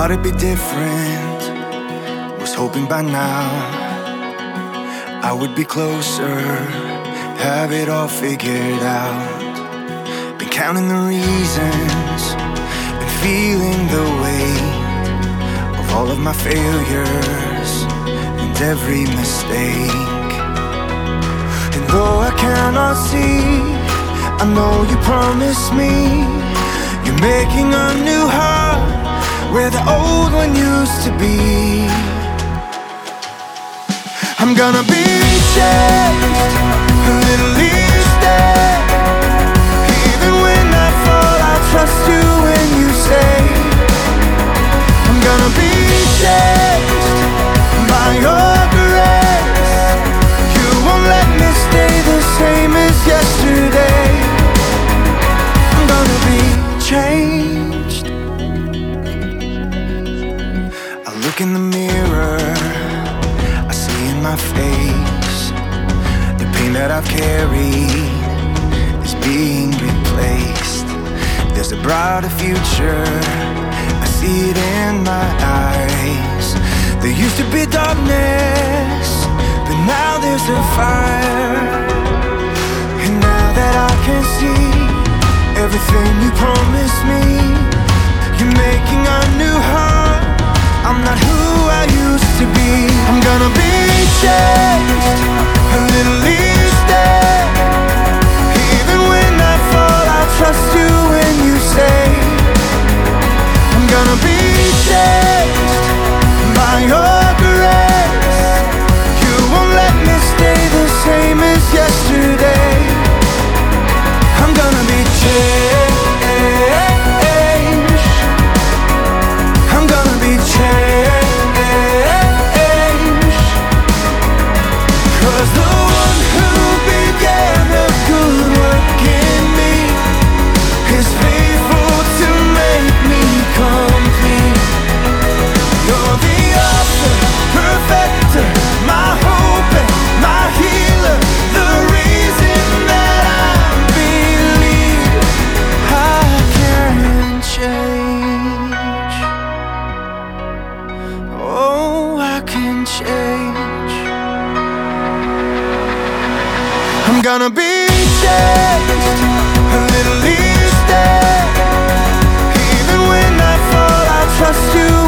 thought it'd be different. Was hoping by now I would be closer, have it all figured out. Been counting the reasons, been feeling the weight of all of my failures and every mistake. And though I cannot see, I know you promised me you're making a new heart where the old one used to be. I'm gonna be changed, a little each day. Even when I fall, I trust you when you say I'm gonna be changed by your grace. You won't let me stay the same as yesterday. I'm gonna be changed. I look in the mirror, I see in my face the pain that I've carried is being replaced. There's a brighter future, I see it in my eyes. There used to be darkness, but now there's a fire. And now that I can see everything you promised me, you're making a new heart. I'm not who I used to be. I'm gonna be changed, a little each day. Even when I fall, I trust you when you say I'm gonna be changed by your grace. You won't let me stay the same as yesterday. I'm gonna be changed. I'm gonna be changed. 'Cause the one who began a good work in me is faithful to make me complete. You're the author, perfecter, my hope and my healer, the reason that I believe I can change. Oh, I can change. I'm gonna be changed, a little each day. Even when I fall, I trust you